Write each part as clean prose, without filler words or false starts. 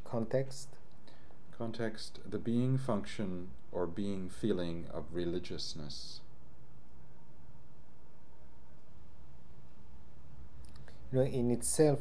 context. Context, the being function or being feeling of religiousness. In itself,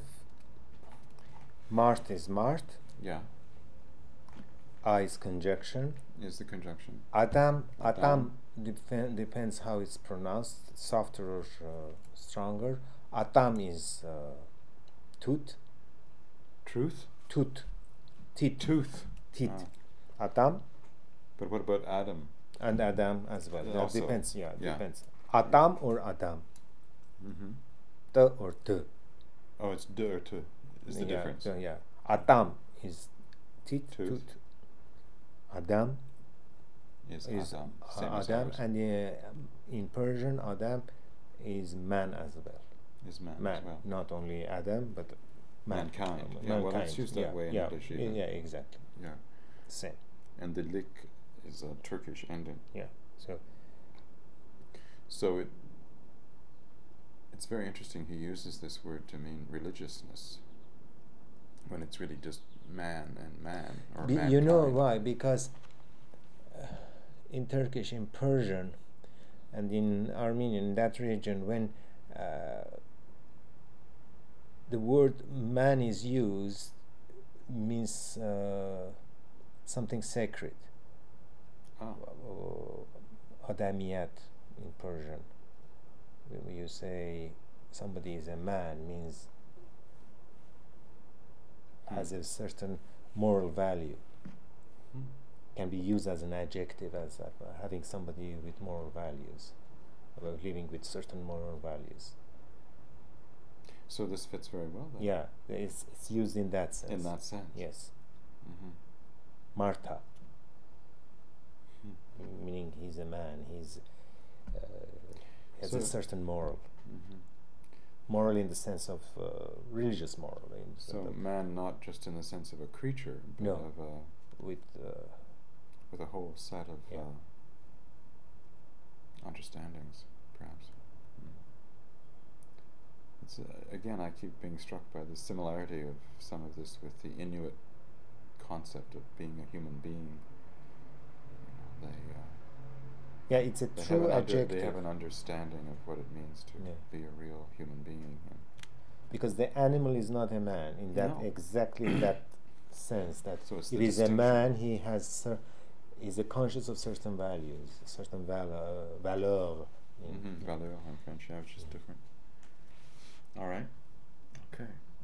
Mart is Mart. Yeah. A is conjunction. Is the conjunction. Adam depends how it's pronounced, softer or stronger. Atam is tooth. Truth? Tooth. Teeth. Tooth. Teeth. Atam. But what about Adam? And Adam as well. That also, depends. Yeah, yeah. Depends. Atam or Adam. Mm-hmm. T or T. Oh, it's D or T is the difference. Yeah. Atam is teeth. Tooth. Adam is Adam. Same as Adam, ours. and in Persian, Adam is man as well. Is man Man, as well. Not only Adam, but mankind. Yeah, mankind. well, it's used that way in English even. Yeah, exactly. Yeah. Same. And the lik is a Turkish ending. Yeah. So it's very interesting he uses this word to mean religiousness when it's really just man and man or mankind. You know why? Because in Turkish, in Persian, and in Armenian, in that region, when the word man is used, means something sacred. Adamiyat in Persian. When you say somebody is a man, means has a certain moral value. Can be used as an adjective, as having somebody with moral values, about living with certain moral values. So this fits very well then. Yeah, it's used in that sense. In that sense. Yes. Mm-hmm. Marta. Meaning he's a man, he's has a certain moral. Mm-hmm. Moral in the sense of religious moral. So man, not just in the sense of a creature, but no, of with a whole set of understandings, perhaps. It's again, I keep being struck by the similarity of some of this with the Inuit concept of being a human being. It's a true adjective. They have an understanding of what it means to be a real human being. Because the animal is not a man in that exactly in that sense. That so it is a man. He has is a conscious of certain values, certain valeur. Valeur in French, which is different. All right. Okay.